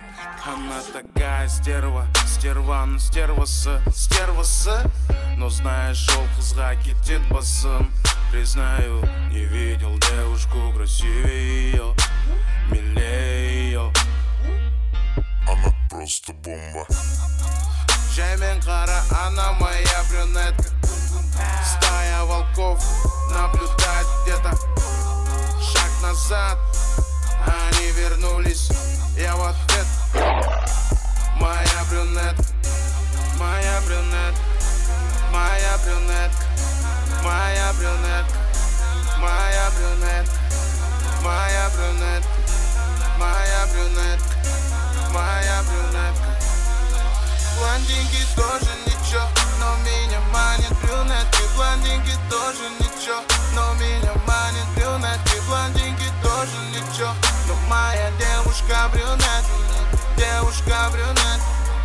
Она такая стерва, ну стерва с. Но знаешь, шел қызға кетет басым. Признаю, не видел девушку красивее ее, милее ее. Она просто бомба. Жаймен қара, она моя брюнетка. Стая волков наблюдает где-то. Шаг назад, они вернулись. Я в ответ. Моя брюнетка, моя брюнетка, моя брюнетка, моя брюнетка, моя брюнетка, моя брюнетка, моя брюнетка, моя брюнетка. Блондинки тоже ничего, но меня манит брюнетки. Блондинки тоже ничего, но меня манит брюнетки. Блондинки тоже ничего, но моя девушка брюнетка. Девушка брюнет.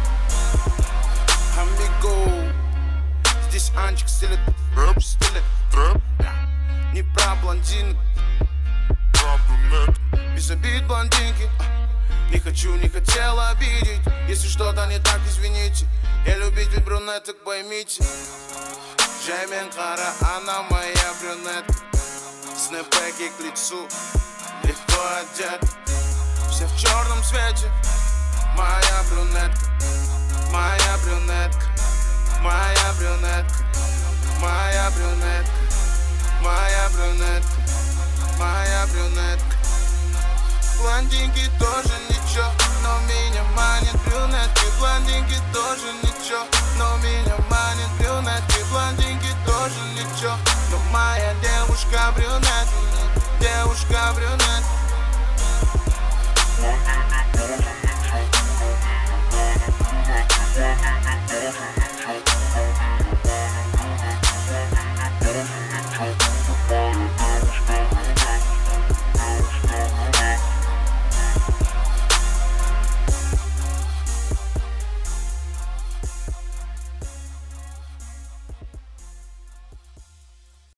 Амиго. Здесь Анчик стилет рэп, стилет трэп. Не про блондинок, Про брюнет. без обид блондинки. Не хочу, не хотела обидеть. Если что-то не так, извините. Я любитель брюнеток, поймите. Жаймен қара, она моя брюнетка. Снэпбэки к лицу, легко одет. Все в черном свете. Моя брюнетка, моя брюнетка, моя брюнетка, моя брюнетка, моя брюнетка, моя брюнетка. Блондинки тоже ничего, но меня манит брюнетки. Блондинки тоже ничего, но меня манит брюнетки. Блондинки тоже ничего, но моя девушка брюнет. Девушка брюнет. Блондинки тоже ничего, но меня манит брюнетки. Блондинки